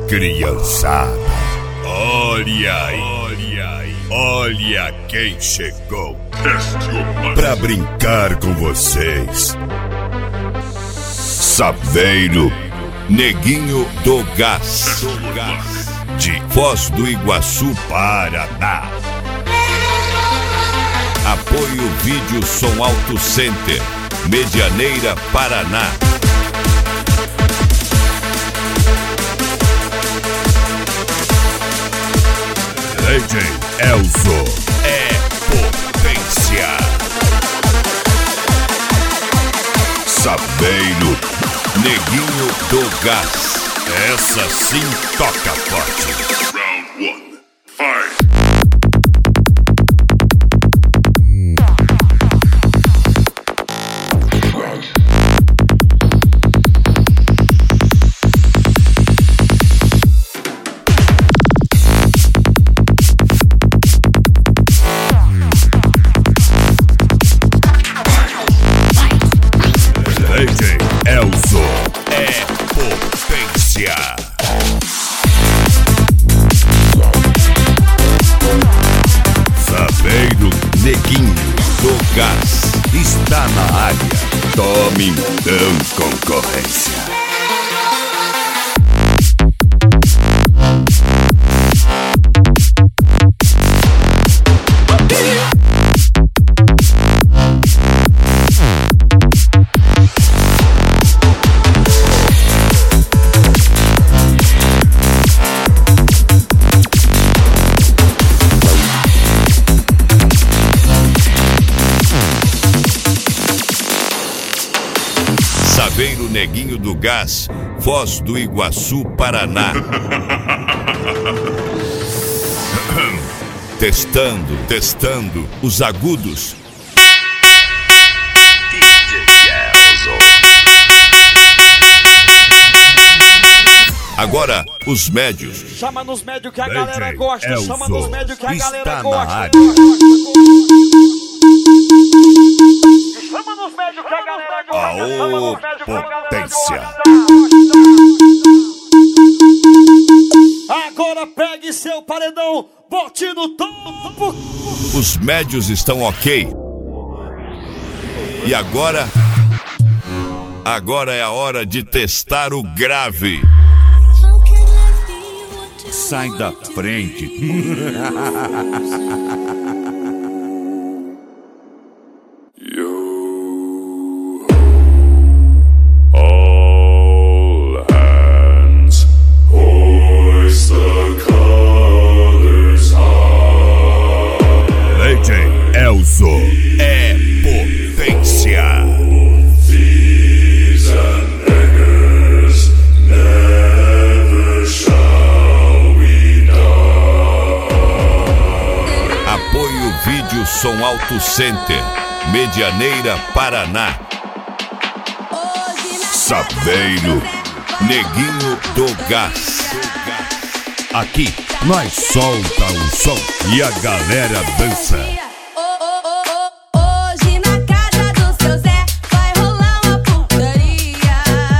criançada, olha aí, olha quem chegou pra brincar com vocês. Saveiro Neguinho do Gás, de Foz do Iguaçu, Paraná. Apoio Vídeo Som Auto Center, Medianeira, Paraná. DJ Elzo é potência. Saveiro Neguinho do Gás, essa sim toca forte. Round 1, fight. DJ Elzo é potência. Saveiro Neguinho do Gás está na área. Tome então, concorrência. Saveiro Neguinho do Gás, Foz do Iguaçu, Paraná. Testando os agudos. Agora os médios. Chama nos médios que a galera gosta. Chama nos médios que a galera gosta. Na área. Chama nos médios que a galera gosta. Potência. Agora pegue seu paredão, bote no topo. Os médios estão ok. E agora é a hora de testar o grave. Sai da frente. DJ Elzo é potência. Apoio Vídeo Som Auto Center, Medianeira, Paraná. Saveiro Neguinho do Gás. Aqui nós solta o som e a galera dança. Hoje na casa do seu Zé vai rolar uma putaria.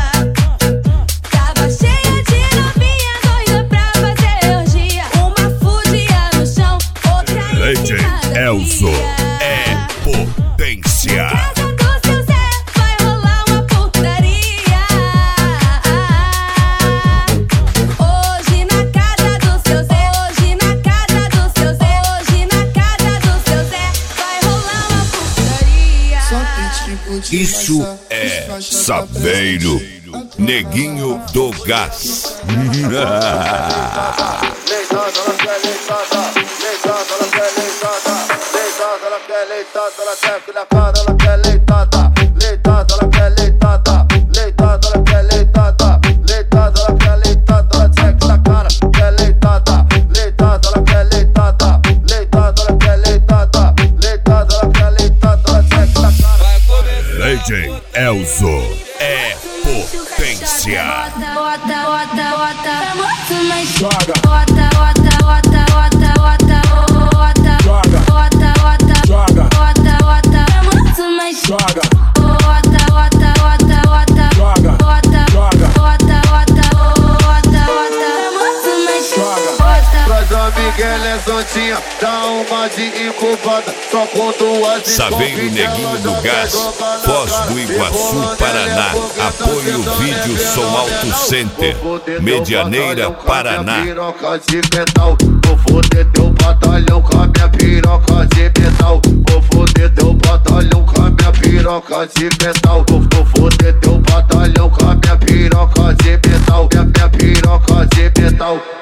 Tava cheia de novinha doida pra fazer orgia. Uma fugia no chão, outra DJ Elzo é potência. Isso é Saveiro Neguinho do Gás. DJ Elzo é potência. que ela é santinha, dá uma de incubada, só com duas. Saveiro Neguinho do Gás, Foz do Iguaçu, Paraná. Apoio Vídeo Som Auto Center, Medianeira, Paraná. Vou foder teu batalhão com a minha piroca de metal. Vou foder teu batalhão com a minha piroca de metal. Vou foder teu batalhão com a minha piroca de metal. Minha piroca de metal.